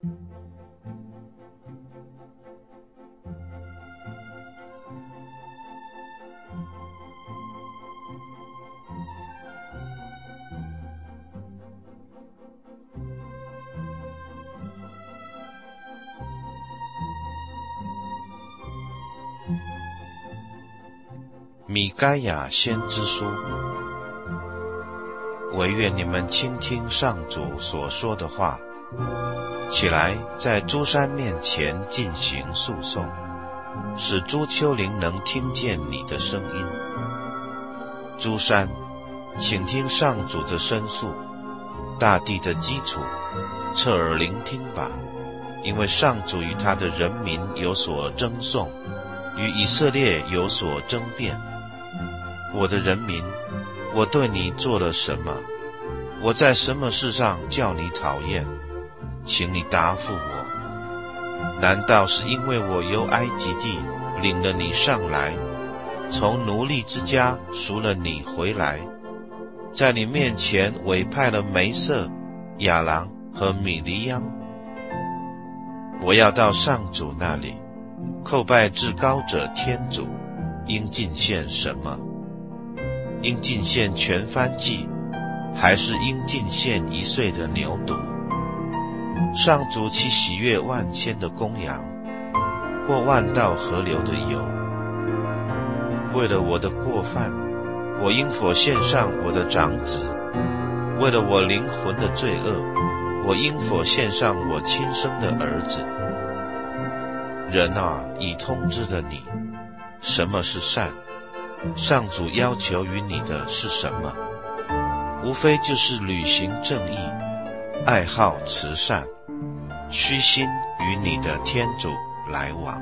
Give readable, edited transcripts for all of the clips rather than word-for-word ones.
米该亚先知书，惟愿你们倾听上主所说的话，起来，在诸山面前进行诉讼，使诸丘陵能听见你的声音。诸山，请听上主的申诉，大地的基础，侧耳聆听吧，因为上主与他的人民有所争讼，与以色列有所争辩。我的人民，我对你做了什么？我在什么事上叫你讨厌？请你答复我。难道是因为我由埃及地领了你上来，从奴隶之家赎了你回来，在你面前委派了梅瑟、亚郎和米利央？我要到上主那里，叩拜至高者天主，应进献什么？应进献全燔祭，还是应进献1岁的牛犊？上主岂喜悦万千的公羊，或万道河流的油？为了我的过犯，我应否献上我的长子？为了我灵魂的罪恶，我应否献上我亲生的儿子？人啊，已通知了你，什么是善？上主要求于你的是什么？无非就是履行正义，爱好慈善，虚心与你的天主来往。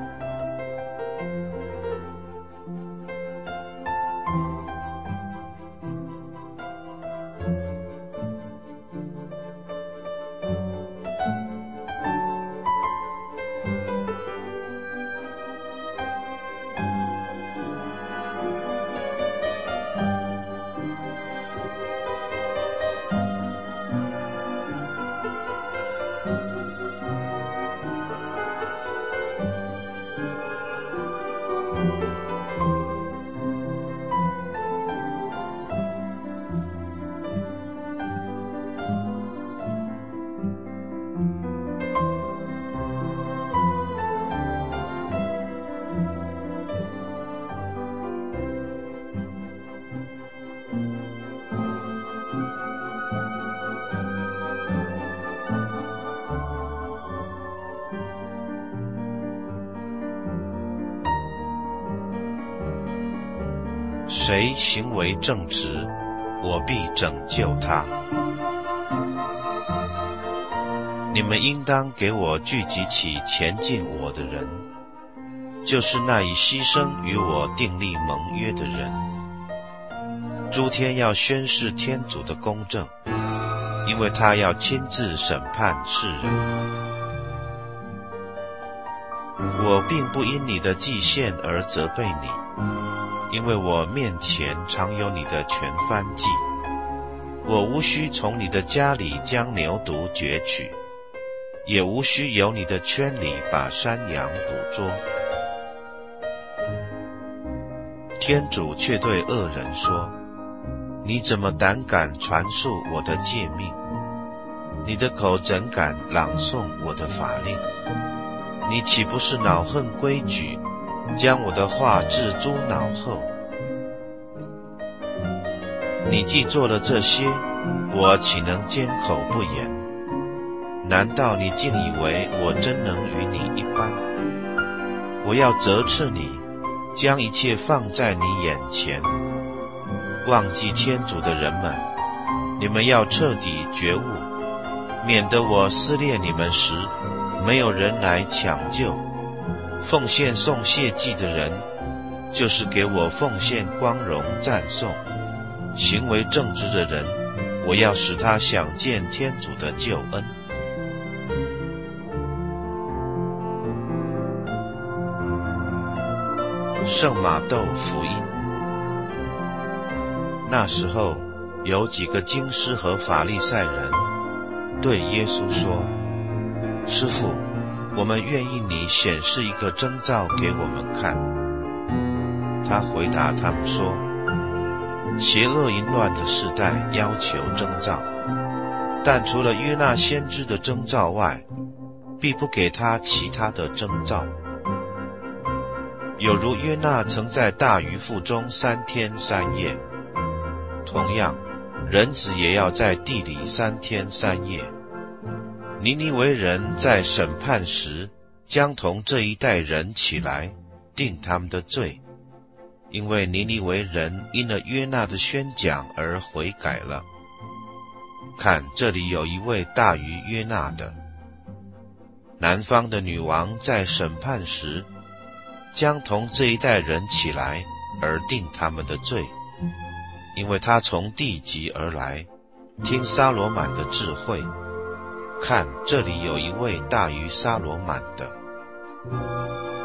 谁行为正直，我必拯救他。你们应当给我聚集起前进我的人，就是那以牺牲与我订立盟约的人。诸天要宣示天主的公正，因为他要亲自审判世人。我并不因你的祭献而责备你，因为我面前常有你的全燔祭。我无需从你的家里将牛犊攫取，也无需由你的圈里把山羊捕捉。天主却对恶人说：你怎么胆敢传述我的诫命？你的口怎敢朗诵我的法令？你岂不是恼恨规矩，将我的话置诸脑后？你既做了这些，我岂能缄口不言？难道你竟以为我真能与你一般？我要责斥你，将一切放在你眼前。忘记天主的人们，你们要彻底觉悟，免得我撕裂你们时，没有人来抢救。奉献颂谢祭的人，就是给我奉献光荣赞颂。行为正直的人，我要使他想见天主的救恩。圣马窦福音。那时候，有几个经师和法利赛人对耶稣说： 师父，我们愿意你显示一个征兆给我们看。他回答他们说，邪恶淫乱的世代要求征兆，但除了约纳先知的征兆外，必不给他其他的征兆。有如约纳曾在大鱼腹中3天3夜，同样，人子也要在地里3天3夜。尼尼微人在审判时，将同这一代人起来，定他们的罪，因为尼尼微人因了约纳的宣讲而悔改了。看，这里有一位大于约纳的。南方的女王在审判时，将同这一代人起来，而定他们的罪，因为他从地极而来，听撒罗满的智慧。看，这里有一位大于撒罗满的。